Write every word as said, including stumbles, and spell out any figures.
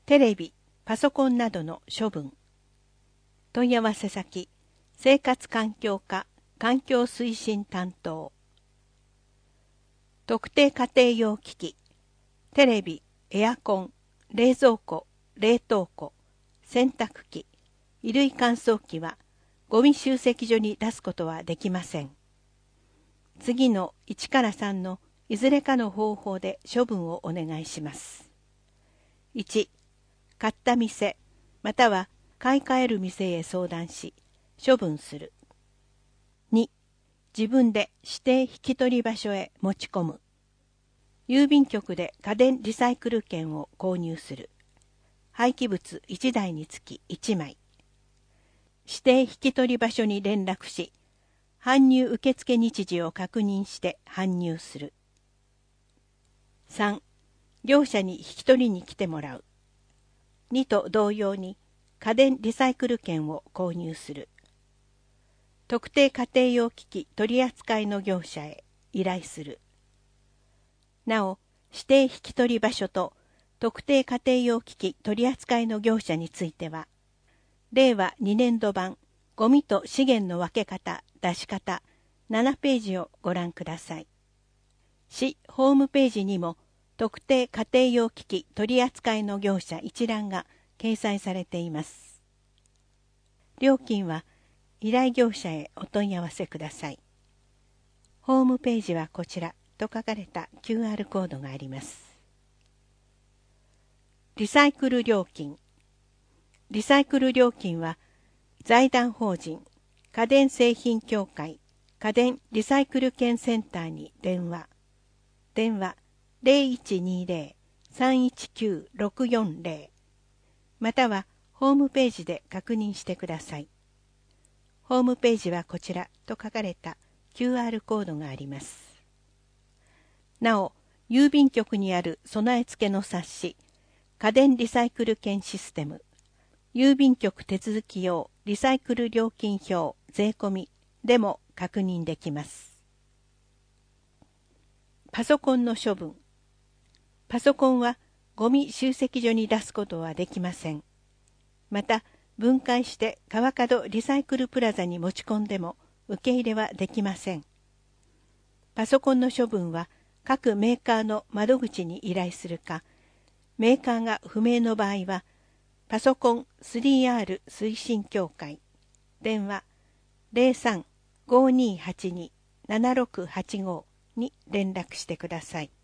テレビ、パソコンなどの処分。問い合わせ先、生活環境課環境推進担当。特定家庭用機器、テレビ、エアコン、冷蔵庫、冷凍庫、洗濯機、衣類乾燥機はゴミ集積所に出すことはできません。次のいちからさんのいずれかの方法で処分をお願いします。いち、買った店または買い替える店へ相談し処分する。に、自分で指定引き取り場所へ持ち込む。郵便局で家電リサイクル券を購入する。廃棄物いちだいにつきいちまい。指定引き取り場所に連絡し、搬入受付日時を確認して搬入する。さん、業者に引き取りに来てもらう。にと同様に家電リサイクル券を購入する。特定家庭用機器取扱いの業者へ依頼する。なお、指定引き取り場所と特定家庭用機器取扱いの業者については、れいわにねんど版ゴミと資源の分け方、出し方ななページをご覧ください。市ホームページにも特定家庭用機器取扱いの業者一覧が掲載されています。料金は依頼業者へお問い合わせください。ホームページはこちらと書かれた キューアール コードがあります。リサイクル料金。リサイクル料金は財団法人家電製品協会家電リサイクル券センターに電話。電話 ゼロいちにゼロ さんいちきゅう ろくよんゼロ またはホームページで確認してください。ホームページはこちらと書かれた キューアール コードがあります。なお、郵便局にある備え付けの冊子、家電リサイクル券システム、郵便局手続き用リサイクル料金表税込みでも確認できます。パソコンの処分。パソコンはゴミ集積所に出すことはできません。また、分解して川角リサイクルプラザに持ち込んでも受け入れはできません。パソコンの処分は各メーカーの窓口に依頼するか、メーカーが不明の場合は、パソコン スリーアール 推進協会、電話 ゼロさん ごーにーはちに ななろくはちご に連絡してください。